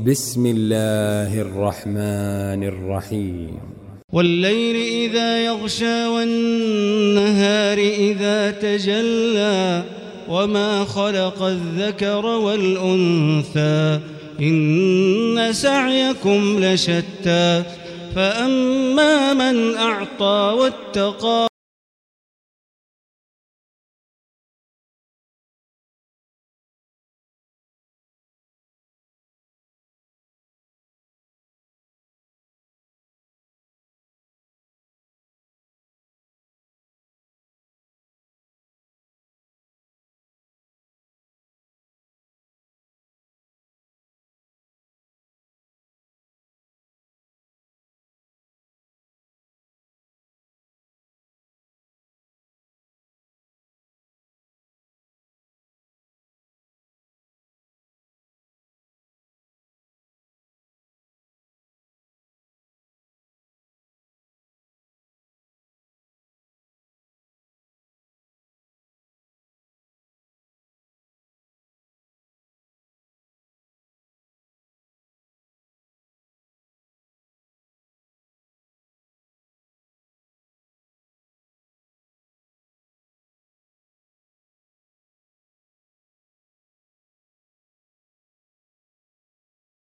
بسم الله الرحمن الرحيم والليل إذا يغشى والنهار إذا تجلى وما خلق الذكر والأنثى إن سعيكم لشتى فأما من أعطى واتقى